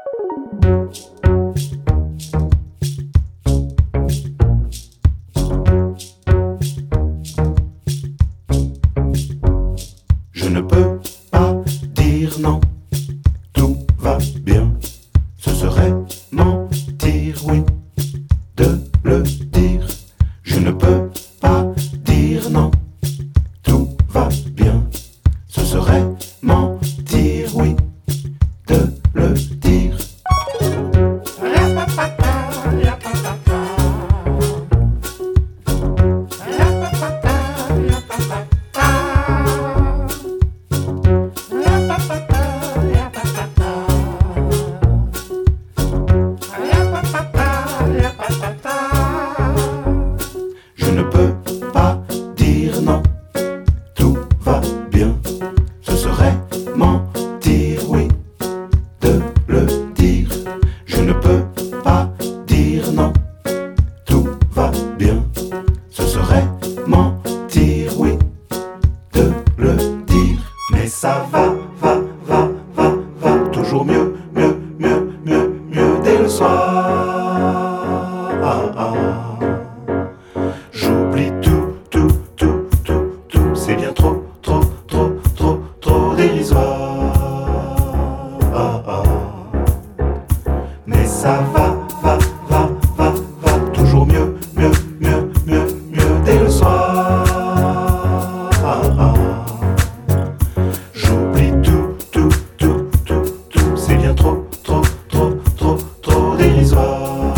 Je ne peux pas dire non, tout va bien. Ce serait mentir, oui, de le dire. Je ne peux pas dire non, tout va bien. Ce serait mentir, oui, de le dire. Je ne peux pas dire non, tout va bien. Ce serait mentir, oui, de le dire. Je ne peux pas dire non, tout va bien. Ce serait mentir, oui, de le dire. Mais ça va, toujours mieux, mieux dès le soir. J'oublie tout, c'est bien trop dérisoire. Mais ça va, toujours mieux, dès le soir. J'oublie tout, c'est bien trop dérisoire.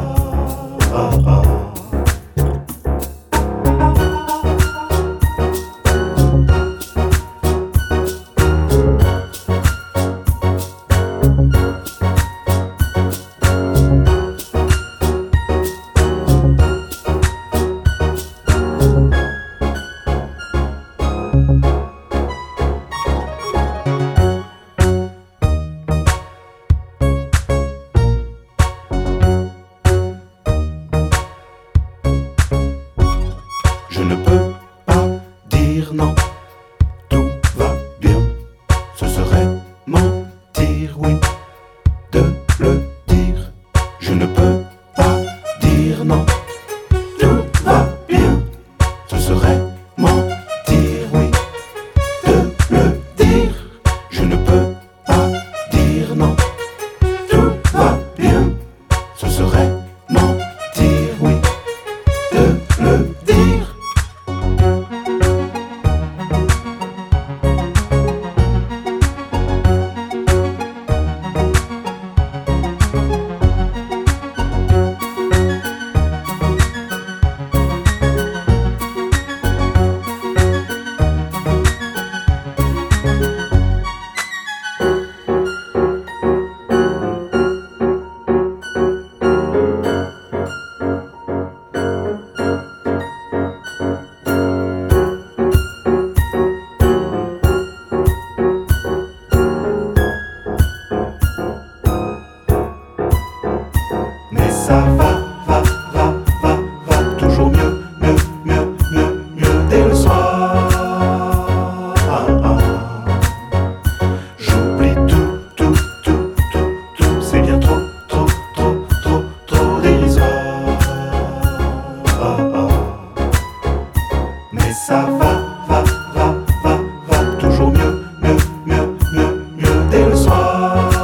Je ne peux pas dire non, tout va bien. Ce serait mentir, oui, de le dire. Je ne peux pas dire non, tout va bien. Ce serait mentir, oui, de le dire. Je ne peux pas dire non, tout va bien. Ce serait mentir, oui, de le dire. Mais ça va, toujours mieux, dès le soir. J'oublie tout, c'est bien trop dérisoire. Mais ça va, toujours mieux, dès le soir.